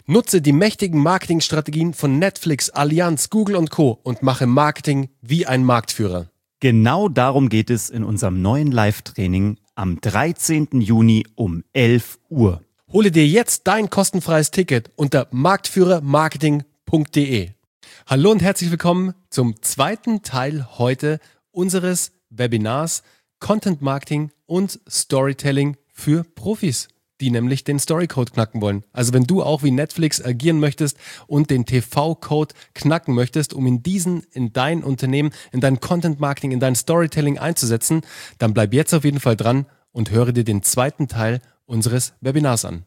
Nutze die mächtigen Marketingstrategien von Netflix, Allianz, Google und Co. und mache Marketing wie ein Marktführer. Genau darum geht es in unserem neuen Live-Training am 13. Juni um 11 Uhr. Hole dir jetzt dein kostenfreies Ticket unter marktführermarketing.de. Hallo und herzlich willkommen zum zweiten Teil heute unseres Webinars Content Marketing und Storytelling für Profis, die nämlich den Storycode knacken wollen. Also wenn du auch wie Netflix agieren möchtest und den TV-Code knacken möchtest, um in dein Unternehmen, in dein Content Marketing, in dein Storytelling einzusetzen, dann bleib jetzt auf jeden Fall dran und höre dir den zweiten Teil unseres Webinars an.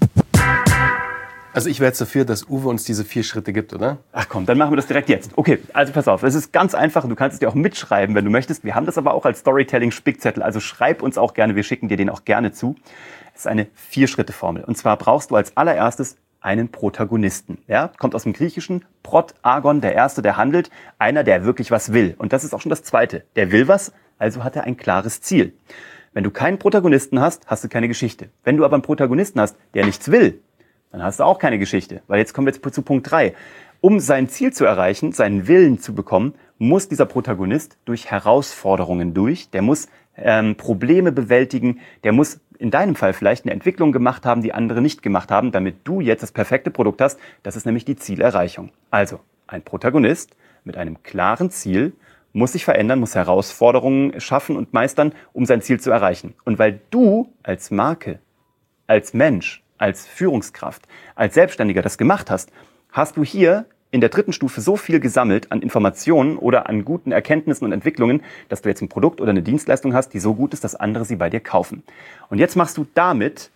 Also ich wäre jetzt dafür, dass Uwe uns diese 4 Schritte gibt, oder? Ach komm, dann machen wir das direkt jetzt. Okay, also pass auf, es ist ganz einfach und du kannst es dir auch mitschreiben, wenn du möchtest. Wir haben das aber auch als Storytelling-Spickzettel, also schreib uns auch gerne, wir schicken dir den auch gerne zu. Es ist eine 4-Schritte-Formel und zwar brauchst du als allererstes einen Protagonisten. Ja? Kommt aus dem Griechischen, Protagon, der Erste, der handelt, einer, der wirklich was will. Und das ist auch schon das Zweite. Der will was, also hat er ein klares Ziel. Wenn du keinen Protagonisten hast, hast du keine Geschichte. Wenn du aber einen Protagonisten hast, der nichts will, dann hast du auch keine Geschichte. Weil jetzt kommen wir zu Punkt 3. Um sein Ziel zu erreichen, seinen Willen zu bekommen, muss dieser Protagonist durch Herausforderungen durch. Der muss Probleme bewältigen. Der muss in deinem Fall vielleicht eine Entwicklung gemacht haben, die andere nicht gemacht haben, damit du jetzt das perfekte Produkt hast. Das ist nämlich die Zielerreichung. Also ein Protagonist mit einem klaren Ziel muss sich verändern, muss Herausforderungen schaffen und meistern, um sein Ziel zu erreichen. Und weil du als Marke, als Mensch, als Führungskraft, als Selbstständiger das gemacht hast, hast du hier in der 3. Stufe so viel gesammelt an Informationen oder an guten Erkenntnissen und Entwicklungen, dass du jetzt ein Produkt oder eine Dienstleistung hast, die so gut ist, dass andere sie bei dir kaufen. Und jetzt machst du damit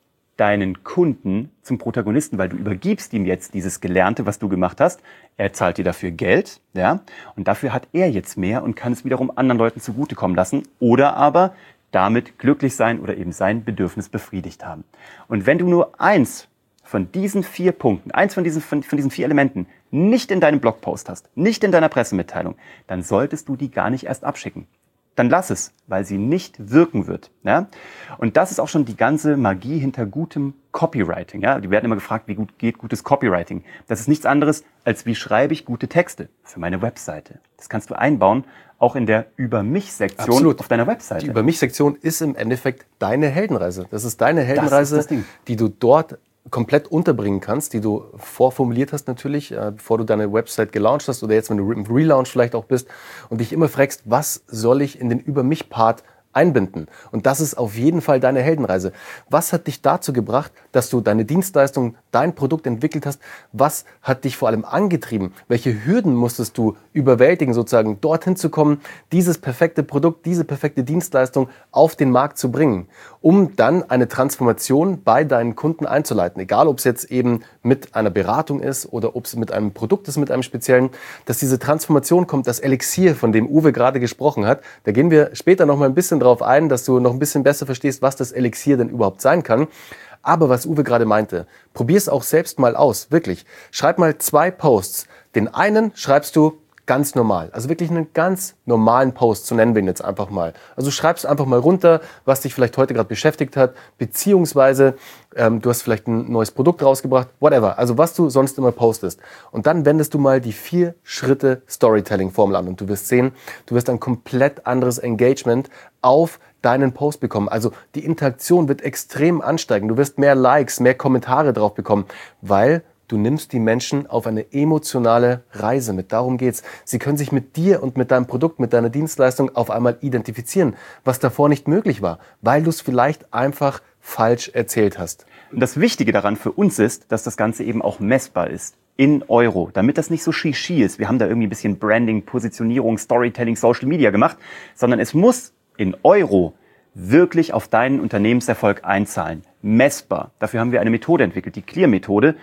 deinen Kunden zum Protagonisten, weil du übergibst ihm jetzt dieses Gelernte, was du gemacht hast. Er zahlt dir dafür Geld, ja, und dafür hat er jetzt mehr und kann es wiederum anderen Leuten zugutekommen lassen oder aber damit glücklich sein oder eben sein Bedürfnis befriedigt haben. Und wenn du nur eins von diesen 4 Punkten, eins von diesen 4 Elementen nicht in deinem Blogpost hast, nicht in deiner Pressemitteilung, dann solltest du die gar nicht erst abschicken. Dann lass es, weil sie nicht wirken wird. Ja? Und das ist auch schon die ganze Magie hinter gutem Copywriting. Ja? Die werden immer gefragt, wie gut geht gutes Copywriting? Das ist nichts anderes, als wie schreibe ich gute Texte für meine Webseite. Das kannst du einbauen, auch in der Über-mich-Sektion auf deiner Webseite. Die Über-mich-Sektion ist im Endeffekt deine Heldenreise. Das ist deine Heldenreise, die du dort komplett unterbringen kannst, die du vorformuliert hast natürlich, bevor du deine Website gelauncht hast oder jetzt, wenn du im Relaunch vielleicht auch bist und dich immer fragst, was soll ich in den Über-mich-Part einbinden? Und das ist auf jeden Fall deine Heldenreise. Was hat dich dazu gebracht, dass du deine Dienstleistung, dein Produkt entwickelt hast? Was hat dich vor allem angetrieben? Welche Hürden musstest du überwältigen, sozusagen dorthin zu kommen, dieses perfekte Produkt, diese perfekte Dienstleistung auf den Markt zu bringen, um dann eine Transformation bei deinen Kunden einzuleiten? Egal, ob es jetzt eben mit einer Beratung ist oder ob es mit einem Produkt ist, mit einem speziellen, dass diese Transformation kommt, das Elixier, von dem Uwe gerade gesprochen hat. Da gehen wir später noch mal ein bisschen drauf ein, dass du noch ein bisschen besser verstehst, was das Elixier denn überhaupt sein kann. Aber was Uwe gerade meinte, probier es auch selbst mal aus, wirklich. Schreib mal 2 Posts. Den einen schreibst du ganz normal, also wirklich einen ganz normalen Post, so nennen wir ihn jetzt einfach mal. Also schreibst einfach mal runter, was dich vielleicht heute gerade beschäftigt hat, beziehungsweise du hast vielleicht ein neues Produkt rausgebracht, whatever, also was du sonst immer postest. Und dann wendest du mal die 4 Schritte Storytelling-Formel an und du wirst sehen, du wirst ein komplett anderes Engagement auf deinen Post bekommen. Also die Interaktion wird extrem ansteigen. Du wirst mehr Likes, mehr Kommentare drauf bekommen, weil du nimmst die Menschen auf eine emotionale Reise mit. Darum geht's. Sie können sich mit dir und mit deinem Produkt, mit deiner Dienstleistung auf einmal identifizieren, was davor nicht möglich war, weil du es vielleicht einfach falsch erzählt hast. Und das Wichtige daran für uns ist, dass das Ganze eben auch messbar ist. In Euro, damit das nicht so Shishi ist. Wir haben da irgendwie ein bisschen Branding, Positionierung, Storytelling, Social Media gemacht, sondern es muss in Euro wirklich auf deinen Unternehmenserfolg einzahlen. Messbar. Dafür haben wir eine Methode entwickelt, die Clear-Methode,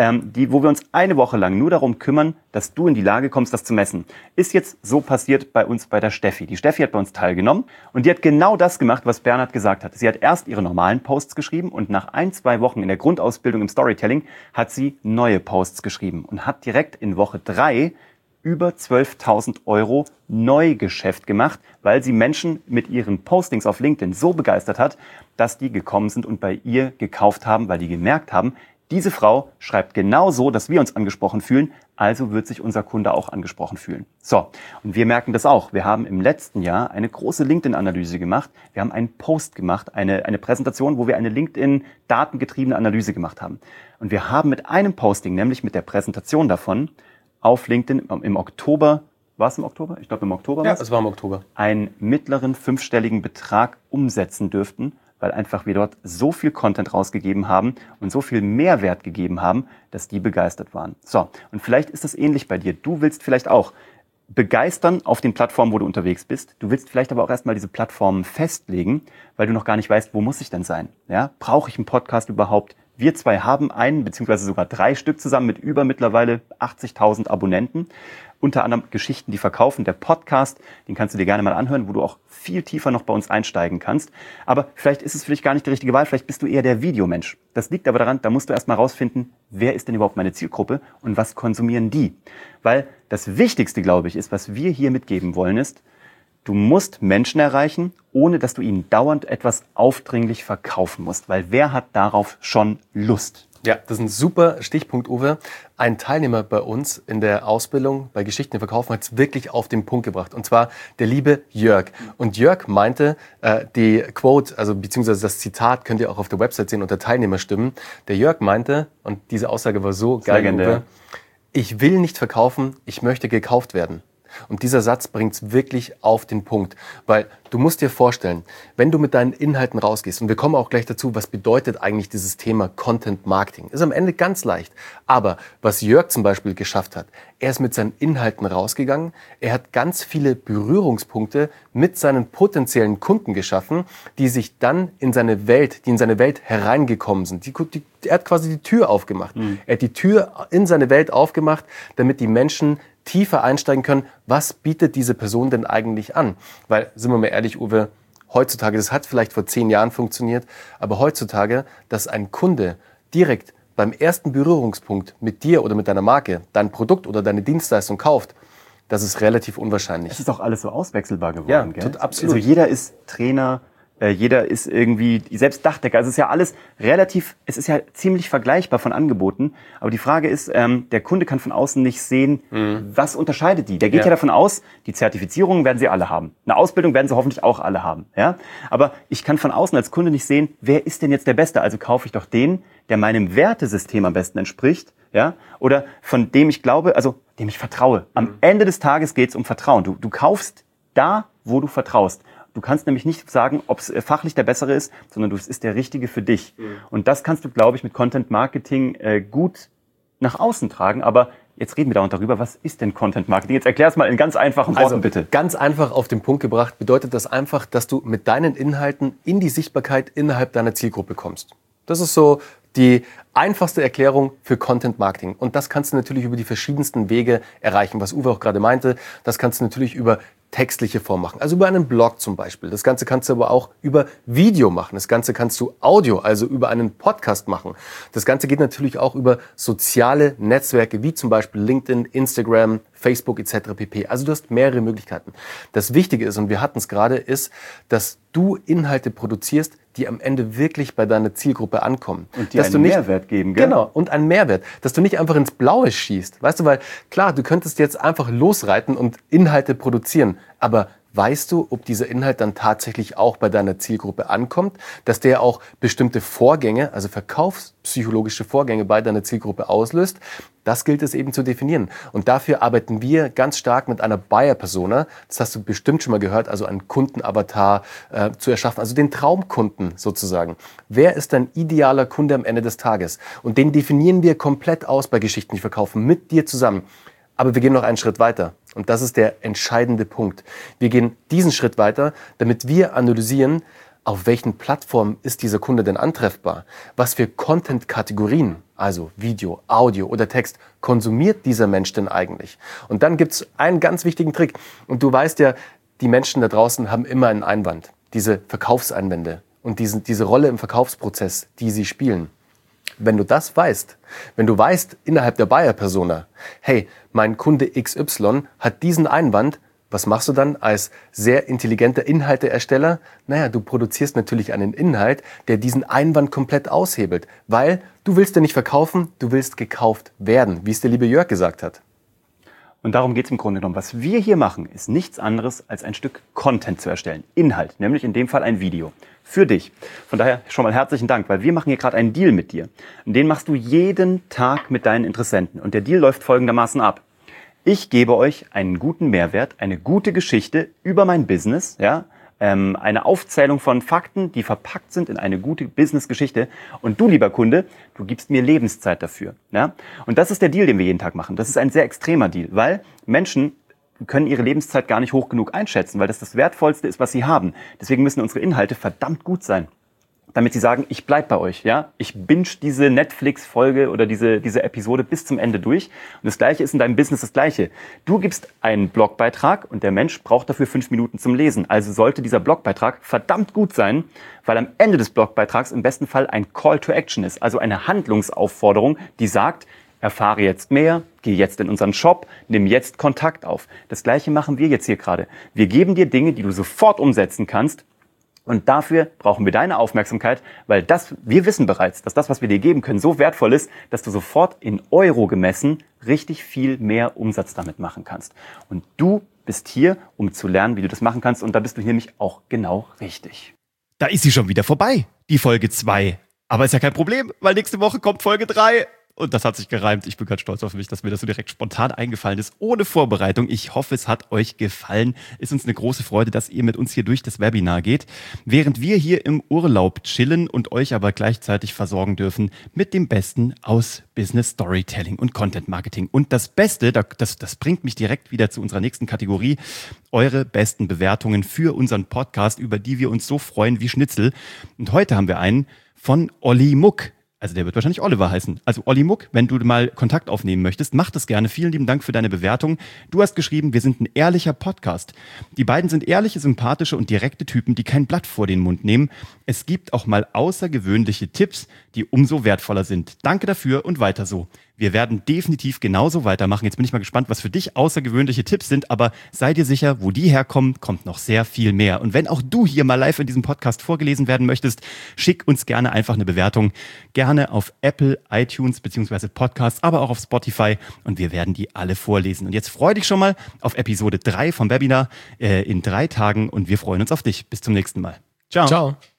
wo wir uns eine Woche lang nur darum kümmern, dass du in die Lage kommst, das zu messen. Ist jetzt so passiert bei uns bei der Steffi. Die Steffi hat bei uns teilgenommen und die hat genau das gemacht, was Bernhard gesagt hat. Sie hat erst ihre normalen Posts geschrieben und nach 1-2 Wochen in der Grundausbildung im Storytelling hat sie neue Posts geschrieben und hat direkt in Woche 3 über 12.000 € Neugeschäft gemacht, weil sie Menschen mit ihren Postings auf LinkedIn so begeistert hat, dass die gekommen sind und bei ihr gekauft haben, weil die gemerkt haben, Diese Frau schreibt genau so, dass wir uns angesprochen fühlen, also wird sich unser Kunde auch angesprochen fühlen. So, und wir merken das auch. Wir haben im letzten Jahr eine große LinkedIn-Analyse gemacht. Wir haben einen Post gemacht, eine Präsentation, wo wir eine LinkedIn-datengetriebene Analyse gemacht haben. Und wir haben mit einem Posting, nämlich mit der Präsentation davon, auf LinkedIn im Oktober, war es im Oktober? Ich glaube im Oktober war es. Ja, es war im Oktober. Einen mittleren 5-stelligen Betrag umsetzen dürften, weil einfach wir dort so viel Content rausgegeben haben und so viel Mehrwert gegeben haben, dass die begeistert waren. So, und vielleicht ist das ähnlich bei dir. Du willst vielleicht auch begeistern auf den Plattformen, wo du unterwegs bist. Du willst vielleicht aber auch erstmal diese Plattformen festlegen, weil du noch gar nicht weißt, wo muss ich denn sein? Ja? Brauche ich einen Podcast überhaupt? Wir zwei haben einen, beziehungsweise sogar 3 Stück zusammen mit über mittlerweile 80.000 Abonnenten. Unter anderem Geschichten, die verkaufen. Der Podcast, den kannst du dir gerne mal anhören, wo du auch viel tiefer noch bei uns einsteigen kannst. Aber vielleicht ist es für dich gar nicht die richtige Wahl. Vielleicht bist du eher der Videomensch. Das liegt aber daran, da musst du erstmal rausfinden, wer ist denn überhaupt meine Zielgruppe und was konsumieren die? Weil das Wichtigste, glaube ich, ist, was wir hier mitgeben wollen, ist, du musst Menschen erreichen, ohne dass du ihnen dauernd etwas aufdringlich verkaufen musst. Weil wer hat darauf schon Lust? Ja, das ist ein super Stichpunkt, Uwe. Ein Teilnehmer bei uns in der Ausbildung bei Geschichten im Verkaufen hat es wirklich auf den Punkt gebracht. Und zwar der liebe Jörg. Und Jörg meinte, die Quote, also beziehungsweise das Zitat könnt ihr auch auf der Website sehen unter Teilnehmerstimmen. Der Jörg meinte, und diese Aussage war so geil, Uwe, ich will nicht verkaufen, ich möchte gekauft werden. Und dieser Satz bringt es wirklich auf den Punkt, weil du musst dir vorstellen, wenn du mit deinen Inhalten rausgehst, und wir kommen auch gleich dazu, was bedeutet eigentlich dieses Thema Content Marketing, ist am Ende ganz leicht. Aber was Jörg zum Beispiel geschafft hat, er ist mit seinen Inhalten rausgegangen, er hat ganz viele Berührungspunkte mit seinen potenziellen Kunden geschaffen, die sich dann in seine Welt, hereingekommen sind. Er hat quasi die Tür aufgemacht. Er hat die Tür in seine Welt aufgemacht, damit die Menschen tiefer einsteigen können, was bietet diese Person denn eigentlich an? Weil, sind wir mal ehrlich, Uwe, heutzutage, das hat vielleicht vor 10 Jahren funktioniert, aber heutzutage, dass ein Kunde direkt beim ersten Berührungspunkt mit dir oder mit deiner Marke dein Produkt oder deine Dienstleistung kauft, das ist relativ unwahrscheinlich. Es ist auch alles so auswechselbar geworden, ja, gell? Absolut. Also jeder ist Trainer, jeder ist irgendwie selbst Dachdecker. Also es ist ja alles es ist ja ziemlich vergleichbar von Angeboten. Aber die Frage ist, der Kunde kann von außen nicht sehen, was unterscheidet die. Der geht ja davon aus, die Zertifizierungen werden sie alle haben. Eine Ausbildung werden sie hoffentlich auch alle haben. Ja? Aber ich kann von außen als Kunde nicht sehen, wer ist denn jetzt der Beste? Also kaufe ich doch den, der meinem Wertesystem am besten entspricht. Ja? Oder von dem ich glaube, also dem ich vertraue. Am Ende des Tages geht es um Vertrauen. Du kaufst da, wo du vertraust. Du kannst nämlich nicht sagen, ob es fachlich der bessere ist, sondern es ist der richtige für dich. Und das kannst du, glaube ich, mit Content Marketing gut nach außen tragen. Aber jetzt reden wir darüber, was ist denn Content Marketing? Jetzt erklär es mal in ganz einfachen Worten, bitte. Ganz einfach auf den Punkt gebracht bedeutet das einfach, dass du mit deinen Inhalten in die Sichtbarkeit innerhalb deiner Zielgruppe kommst. Das ist so die einfachste Erklärung für Content Marketing. Und das kannst du natürlich über die verschiedensten Wege erreichen, was Uwe auch gerade meinte. Das kannst du natürlich über textliche Form machen, also über einen Blog zum Beispiel. Das Ganze kannst du aber auch über Video machen. Das Ganze kannst du Audio, also über einen Podcast machen. Das Ganze geht natürlich auch über soziale Netzwerke, wie zum Beispiel LinkedIn, Instagram, Facebook etc. pp. Also du hast mehrere Möglichkeiten. Das Wichtige ist, und wir hatten es gerade, ist, dass du Inhalte produzierst, die am Ende wirklich bei deiner Zielgruppe ankommen. Und die einen Mehrwert geben, gell? Genau, und einen Mehrwert. Dass du nicht einfach ins Blaue schießt. Weißt du, weil klar, du könntest jetzt einfach losreiten und Inhalte produzieren, aber weißt du, ob dieser Inhalt dann tatsächlich auch bei deiner Zielgruppe ankommt, dass der auch bestimmte Vorgänge, also verkaufspsychologische Vorgänge bei deiner Zielgruppe auslöst? Das gilt es eben zu definieren. Und dafür arbeiten wir ganz stark mit einer Buyer-Persona. Das hast du bestimmt schon mal gehört, also einen Kundenavatar zu erschaffen, also den Traumkunden sozusagen. Wer ist dein idealer Kunde am Ende des Tages? Und den definieren wir komplett aus bei Geschichten, die verkaufen, mit dir zusammen. Aber wir gehen noch einen Schritt weiter. Und das ist der entscheidende Punkt. Wir gehen diesen Schritt weiter, damit wir analysieren, auf welchen Plattformen ist dieser Kunde denn antreffbar? Was für Content-Kategorien, also Video, Audio oder Text, konsumiert dieser Mensch denn eigentlich? Und dann gibt's einen ganz wichtigen Trick. Und du weißt ja, die Menschen da draußen haben immer einen Einwand. Diese Verkaufseinwände und diese Rolle im Verkaufsprozess, die sie spielen. Wenn du das weißt, wenn du weißt innerhalb der Buyer-Persona, hey, mein Kunde XY hat diesen Einwand, Was machst du dann als sehr intelligenter Inhalteersteller? Naja, du produzierst natürlich einen Inhalt, der diesen Einwand komplett aushebelt, weil du willst ja nicht verkaufen, du willst gekauft werden, wie es der liebe Jörg gesagt hat. Und darum geht es im Grunde genommen. Was wir hier machen, ist nichts anderes als ein Stück Content zu erstellen. Inhalt, nämlich in dem Fall ein Video. Für dich. Von daher schon mal herzlichen Dank, weil wir machen hier gerade einen Deal mit dir. Und den machst du jeden Tag mit deinen Interessenten. Und der Deal läuft folgendermaßen ab. Ich gebe euch einen guten Mehrwert, eine gute Geschichte über mein Business, ja, eine Aufzählung von Fakten, die verpackt sind in eine gute Business-Geschichte. Und du, lieber Kunde, du gibst mir Lebenszeit dafür. Ja? Und das ist der Deal, den wir jeden Tag machen. Das ist ein sehr extremer Deal, weil Menschen können ihre Lebenszeit gar nicht hoch genug einschätzen, weil das Wertvollste ist, was sie haben. Deswegen müssen unsere Inhalte verdammt gut sein, damit sie sagen, ich bleib bei euch, ja, ich binge diese Netflix-Folge oder diese Episode bis zum Ende durch. Und das Gleiche ist in deinem Business das Gleiche. Du gibst einen Blogbeitrag und der Mensch braucht dafür 5 Minuten zum Lesen. Also sollte dieser Blogbeitrag verdammt gut sein, weil am Ende des Blogbeitrags im besten Fall ein Call to Action ist, also eine Handlungsaufforderung, die sagt, erfahre jetzt mehr, geh jetzt in unseren Shop, nimm jetzt Kontakt auf. Das Gleiche machen wir jetzt hier gerade. Wir geben dir Dinge, die du sofort umsetzen kannst. Und dafür brauchen wir deine Aufmerksamkeit, weil wir wissen bereits, dass das, was wir dir geben können, so wertvoll ist, dass du sofort in Euro gemessen richtig viel mehr Umsatz damit machen kannst. Und du bist hier, um zu lernen, wie du das machen kannst. Und da bist du nämlich auch genau richtig. Da ist sie schon wieder vorbei, die Folge 2. Aber ist ja kein Problem, weil nächste Woche kommt Folge 3. Und das hat sich gereimt. Ich bin ganz stolz auf mich, dass mir das so direkt spontan eingefallen ist, ohne Vorbereitung. Ich hoffe, es hat euch gefallen. Ist uns eine große Freude, dass ihr mit uns hier durch das Webinar geht, während wir hier im Urlaub chillen und euch aber gleichzeitig versorgen dürfen mit dem Besten aus Business Storytelling und Content Marketing. Und das Beste, das bringt mich direkt wieder zu unserer nächsten Kategorie, eure besten Bewertungen für unseren Podcast, über die wir uns so freuen wie Schnitzel. Und heute haben wir einen von Olli Muck. Also der wird wahrscheinlich Oliver heißen. Also Olli Muck, wenn du mal Kontakt aufnehmen möchtest, mach das gerne. Vielen lieben Dank für deine Bewertung. Du hast geschrieben, wir sind ein ehrlicher Podcast. Die beiden sind ehrliche, sympathische und direkte Typen, die kein Blatt vor den Mund nehmen. Es gibt auch mal außergewöhnliche Tipps, die umso wertvoller sind. Danke dafür und weiter so. Wir werden definitiv genauso weitermachen. Jetzt bin ich mal gespannt, was für dich außergewöhnliche Tipps sind, aber sei dir sicher, wo die herkommen, kommt noch sehr viel mehr. Und wenn auch du hier mal live in diesem Podcast vorgelesen werden möchtest, schick uns gerne einfach eine Bewertung. Gerne auf Apple, iTunes bzw. Podcasts, aber auch auf Spotify und wir werden die alle vorlesen. Und jetzt freu dich schon mal auf Episode 3 vom Webinar in 3 Tagen und wir freuen uns auf dich. Bis zum nächsten Mal. Ciao. Ciao.